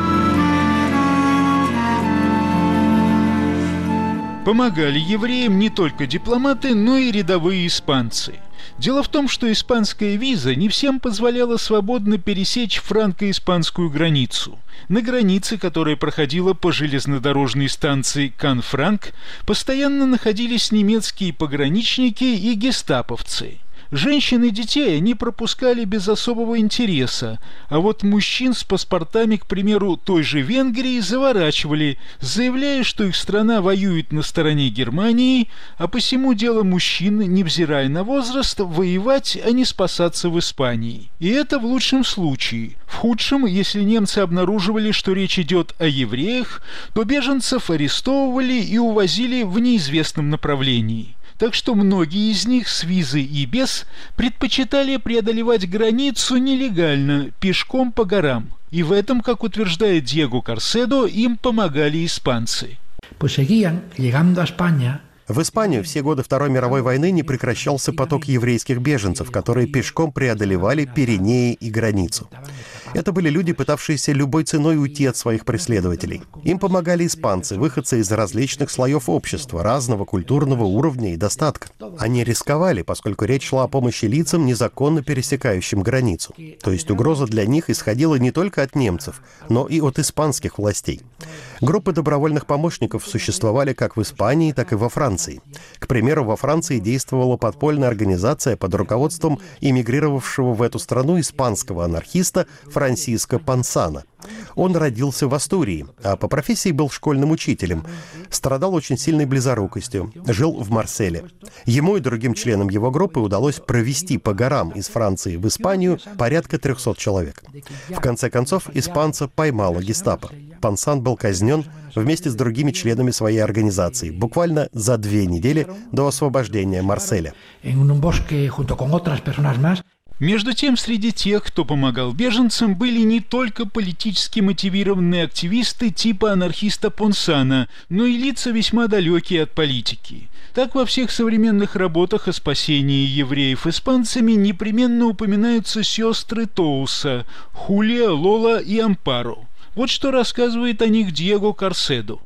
Помогали евреям не только дипломаты, но и рядовые испанцы. Дело в том, что испанская виза не всем позволяла свободно пересечь франко-испанскую границу. На границе, которая проходила по железнодорожной станции Канфранк, постоянно находились немецкие пограничники и гестаповцы. Женщин и детей они пропускали без особого интереса, а вот мужчин с паспортами, к примеру, той же Венгрии, заворачивали, заявляя, что их страна воюет на стороне Германии, а посему дело мужчин, невзирая на возраст, воевать, а не спасаться в Испании. И это в лучшем случае. В худшем, если немцы обнаруживали, что речь идет о евреях, то беженцев арестовывали и увозили в неизвестном направлении. Так что многие из них с визой и без предпочитали преодолевать границу нелегально, пешком по горам. И в этом, как утверждает Диего Карседо, им помогали испанцы. В Испанию все годы Второй мировой войны не прекращался поток еврейских беженцев, которые пешком преодолевали Пиренеи и границу. Это были люди, пытавшиеся любой ценой уйти от своих преследователей. Им помогали испанцы, выходцы из различных слоев общества, разного культурного уровня и достатка. Они рисковали, поскольку речь шла о помощи лицам, незаконно пересекающим границу. То есть угроза для них исходила не только от немцев, но и от испанских властей. Группы добровольных помощников существовали как в Испании, так и во Франции. К примеру, во Франции действовала подпольная организация под руководством эмигрировавшего в эту страну испанского анархиста Франсиско Пансана. Он родился в Астурии, а по профессии был школьным учителем. Страдал очень сильной близорукостью, жил в Марселе. Ему и другим членам его группы удалось провести по горам из Франции в Испанию порядка 300 человек. В конце концов, испанца поймала гестапо. Пансан был казнен вместе с другими членами своей организации, буквально за 2 недели до освобождения Марселя. Между тем, среди тех, кто помогал беженцам, были не только политически мотивированные активисты типа анархиста Понсана, но и лица весьма далекие от политики. Так во всех современных работах о спасении евреев испанцами непременно упоминаются сестры Тоуса – Хулия, Лола и Ампаро. Вот что рассказывает о них Диего Карседо.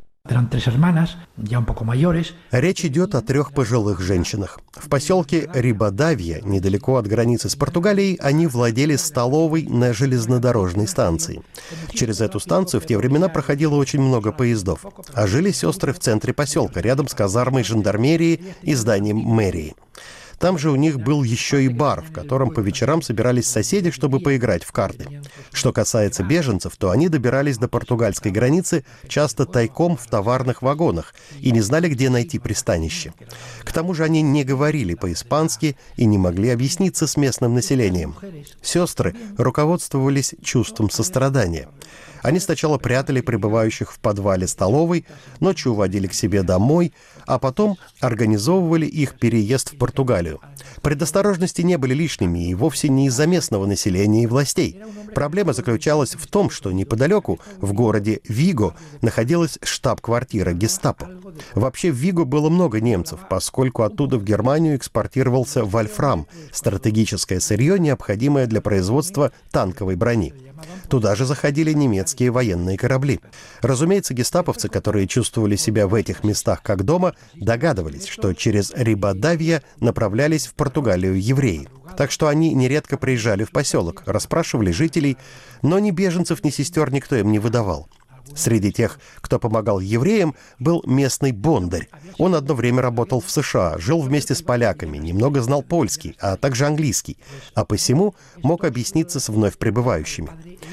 Речь идет о 3 пожилых женщинах. В поселке Рибадавья, недалеко от границы с Португалией, они владели столовой на железнодорожной станции. Через эту станцию в те времена проходило очень много поездов. А жили сестры в центре поселка, рядом с казармой жандармерии и зданием мэрии. Там же у них был еще и бар, в котором по вечерам собирались соседи, чтобы поиграть в карты. Что касается беженцев, то они добирались до португальской границы часто тайком в товарных вагонах и не знали, где найти пристанище. К тому же они не говорили по-испански и не могли объясниться с местным населением. Сестры руководствовались чувством сострадания. Они сначала прятали пребывающих в подвале столовой, ночью уводили к себе домой, а потом организовывали их переезд в Португалию. Предосторожности не были лишними и вовсе не из-за местного населения и властей. Проблема заключалась в том, что неподалеку, в городе Виго, находилась штаб-квартира гестапо. Вообще в Виго было много немцев, поскольку оттуда в Германию экспортировался вольфрам, стратегическое сырье, необходимое для производства танковой брони. Туда же заходили немецкие военные корабли. Разумеется, гестаповцы, которые чувствовали себя в этих местах как дома, догадывались, что через Рибадавья направлялись в Португалию евреи. Так что они нередко приезжали в поселок, расспрашивали жителей, но ни беженцев, ни сестер никто им не выдавал. Среди тех, кто помогал евреям, был местный бондарь. Он одно время работал в США, жил вместе с поляками, немного знал польский, а также английский, а посему мог объясниться с вновь прибывающими.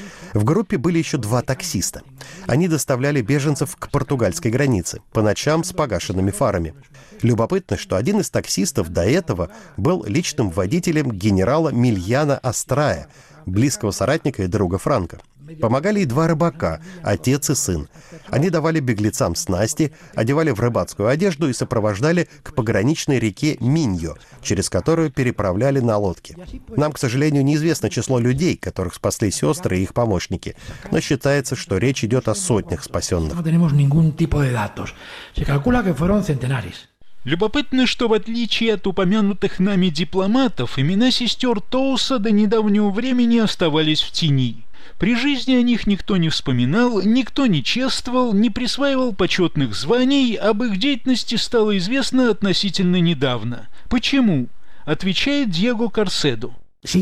В группе были еще 2 таксиста. Они доставляли беженцев к португальской границе, по ночам с погашенными фарами. Любопытно, что один из таксистов до этого был личным водителем генерала Мильяна Астрая, близкого соратника и друга Франко. Помогали и 2 рыбака, отец и сын. Они давали беглецам снасти, одевали в рыбацкую одежду и сопровождали к пограничной реке Миньо, через которую переправляли на лодке. Нам, к сожалению, неизвестно число людей, которых спасли сестры и их помощники, но считается, что речь идет о сотнях спасенных. Любопытно, что в отличие от упомянутых нами дипломатов, имена сестер Тоуса до недавнего времени оставались в тени. При жизни о них никто не вспоминал, никто не чествовал, не присваивал почетных званий, об их деятельности стало известно относительно недавно. Почему? Отвечает Диего Карседо.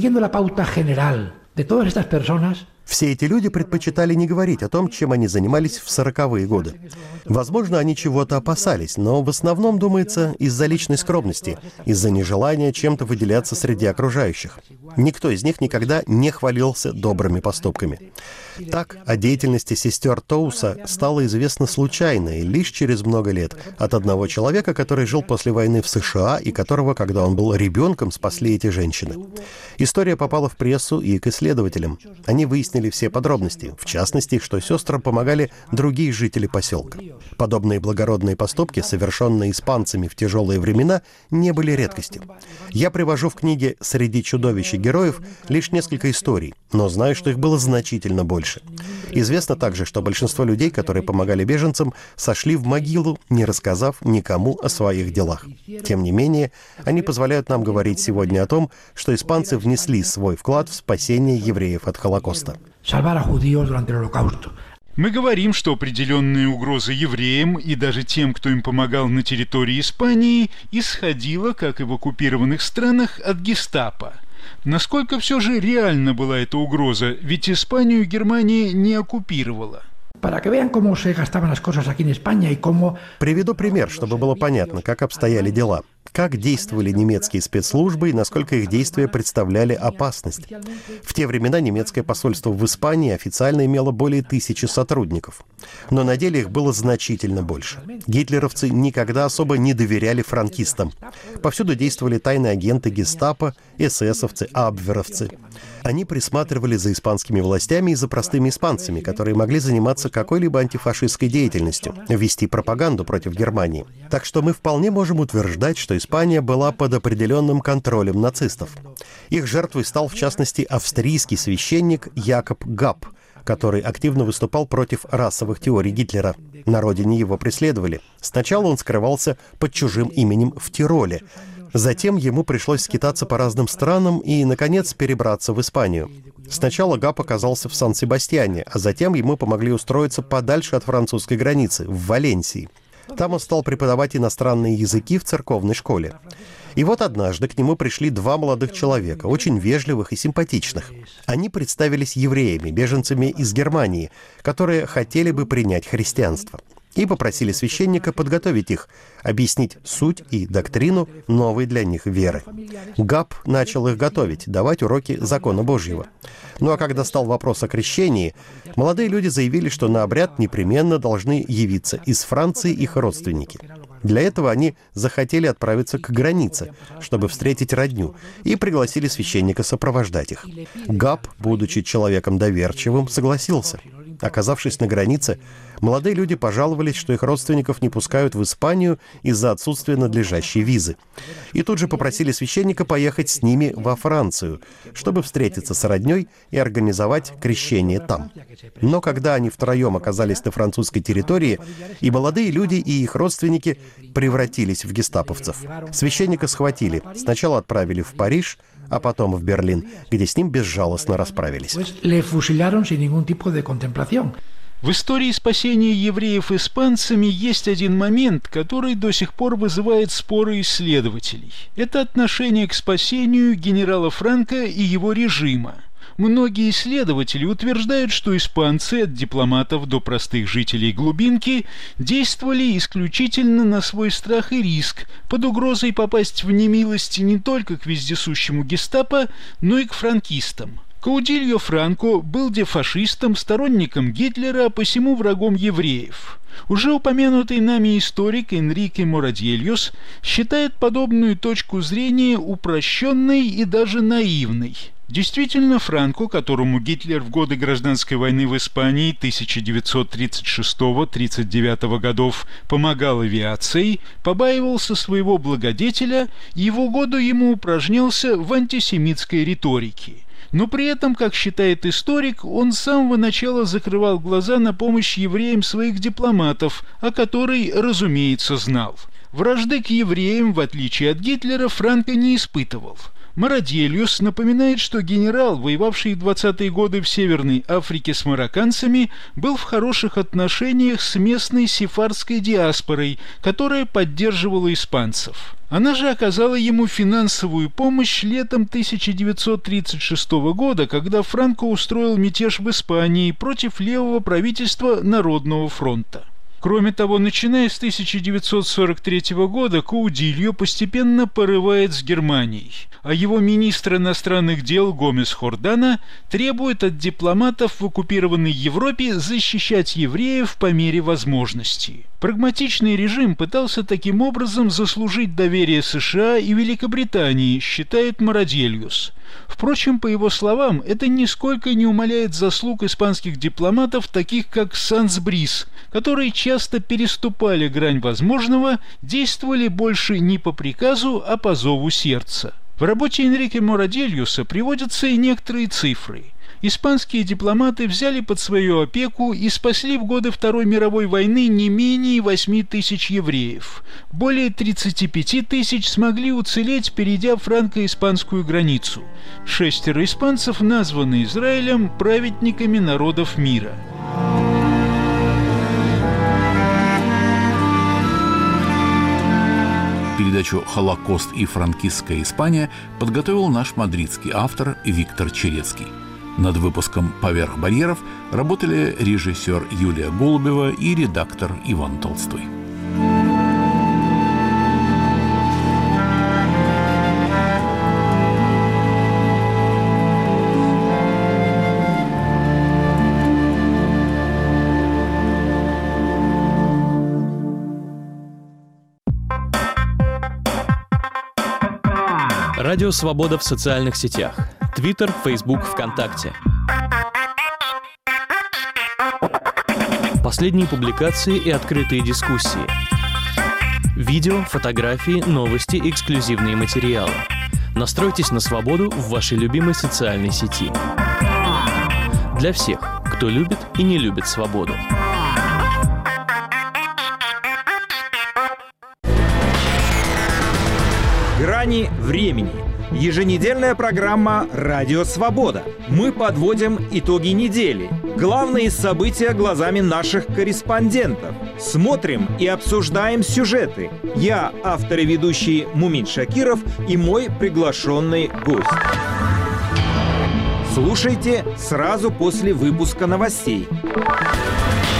Все эти люди предпочитали не говорить о том, чем они занимались в 40-е годы. Возможно, они чего-то опасались, но в основном, думается, из-за личной скромности, из-за нежелания чем-то выделяться среди окружающих. Никто из них никогда не хвалился добрыми поступками. Так, о деятельности сестер Тоуса стало известно случайно и лишь через много лет от одного человека, который жил после войны в США и которого, когда он был ребенком, спасли эти женщины. История попала в прессу и к исследователям. Они выяснили все подробности, в частности, что сестрам помогали другие жители поселка. Подобные благородные поступки, совершенные испанцами в тяжелые времена, не были редкостью. Я привожу в книге «Среди чудовищ и героев» лишь несколько историй, но знаю, что их было значительно больше. Известно также, что большинство людей, которые помогали беженцам, сошли в могилу, не рассказав никому о своих делах. Тем не менее, они позволяют нам говорить сегодня о том, что испанцы внесли свой вклад в спасение евреев от Холокоста. Мы говорим, что определенная угроза евреям и даже тем, кто им помогал на территории Испании, исходила, как и в оккупированных странах, от гестапо. Насколько все же реально была эта угроза, ведь Испанию Германия не оккупировала? Приведу пример, чтобы было понятно, как обстояли дела. Как действовали немецкие спецслужбы и насколько их действия представляли опасность. В те времена немецкое посольство в Испании официально имело более 1000 сотрудников. Но на деле их было значительно больше. Гитлеровцы никогда особо не доверяли франкистам. Повсюду действовали тайные агенты гестапо, эсэсовцы, абверовцы. Они присматривали за испанскими властями и за простыми испанцами, которые могли заниматься какой-либо антифашистской деятельностью, вести пропаганду против Германии. Так что мы вполне можем утверждать, что Испания была под определенным контролем нацистов. Их жертвой стал, в частности, австрийский священник Якоб Габ, который активно выступал против расовых теорий Гитлера. На родине его преследовали. Сначала он скрывался под чужим именем в Тироле. Затем ему пришлось скитаться по разным странам и, наконец, перебраться в Испанию. Сначала Габ оказался в Сан-Себастьяне, а затем ему помогли устроиться подальше от французской границы, в Валенсии. Там он стал преподавать иностранные языки в церковной школе. И вот однажды к нему пришли два молодых человека, очень вежливых и симпатичных. Они представились евреями, беженцами из Германии, которые хотели бы принять христианство. И попросили священника подготовить их, объяснить суть и доктрину новой для них веры. Габ начал их готовить, давать уроки закона Божьего. Ну а когда стал вопрос о крещении, молодые люди заявили, что на обряд непременно должны явиться из Франции их родственники. Для этого они захотели отправиться к границе, чтобы встретить родню, и пригласили священника сопровождать их. Габ, будучи человеком доверчивым, согласился. Оказавшись на границе, молодые люди пожаловались, что их родственников не пускают в Испанию из-за отсутствия надлежащей визы. И тут же попросили священника поехать с ними во Францию, чтобы встретиться с роднёй и организовать крещение там. Но когда они втроем оказались на французской территории, и молодые люди, и их родственники превратились в гестаповцев. Священника схватили, сначала отправили в Париж, а потом в Берлин, где с ним безжалостно расправились. В истории спасения евреев испанцами есть один момент, который до сих пор вызывает споры исследователей. Это отношение к спасению генерала Франко и его режима. Многие исследователи утверждают, что испанцы, от дипломатов до простых жителей глубинки, действовали исключительно на свой страх и риск, под угрозой попасть в немилость не только к вездесущему гестапо, но и к франкистам. Каудильо Франко был дефашистом, сторонником Гитлера, а посему врагом евреев. Уже упомянутый нами историк Энрике Морадьельос считает подобную точку зрения упрощенной и даже наивной. Действительно, Франко, которому Гитлер в годы гражданской войны в Испании 1936-1939 годов помогал авиацией, побаивался своего благодетеля и в угоду ему упражнялся в антисемитской риторике. Но при этом, как считает историк, он с самого начала закрывал глаза на помощь евреям своих дипломатов, о которой, разумеется, знал. Вражды к евреям, в отличие от Гитлера, Франко не испытывал. Морадьельос напоминает, что генерал, воевавший в 20-е годы в Северной Африке с марокканцами, был в хороших отношениях с местной сефардской диаспорой, которая поддерживала испанцев. Она же оказала ему финансовую помощь летом 1936 года, когда Франко устроил мятеж в Испании против левого правительства Народного фронта. Кроме того, начиная с 1943 года, Каудильо постепенно порывает с Германией, а его министр иностранных дел Гомес Хордана требует от дипломатов в оккупированной Европе защищать евреев по мере возможности. Прагматичный режим пытался таким образом заслужить доверие США и Великобритании, считает Морадьельос. Впрочем, по его словам, это нисколько не умаляет заслуг испанских дипломатов, таких как Санс-Брис, которые часто переступали грань возможного, действовали больше не по приказу, а по зову сердца. В работе Энрике Морадьельоса приводятся и некоторые цифры. Испанские дипломаты взяли под свою опеку и спасли в годы Второй мировой войны не менее 8 тысяч евреев. Более 35 тысяч смогли уцелеть, перейдя франко-испанскую границу. 6 испанцев названы Израилем праведниками народов мира. Передачу «Холокост и франкистская Испания» подготовил наш мадридский автор Виктор Черецкий. Над выпуском «Поверх барьеров» работали режиссер Юлия Голубева и редактор Иван Толстой. Радио «Свобода» в социальных сетях. Твиттер, Фейсбук, ВКонтакте. Последние публикации и открытые дискуссии. Видео, фотографии, новости, эксклюзивные материалы. Настройтесь на свободу в вашей любимой социальной сети. Для всех, кто любит и не любит свободу. Грани времени. Еженедельная программа «Радио Свобода». Мы подводим итоги недели. Главные события глазами наших корреспондентов. Смотрим и обсуждаем сюжеты. Я, автор и ведущий Мумин Шакиров, и мой приглашенный гость. Слушайте сразу после выпуска новостей.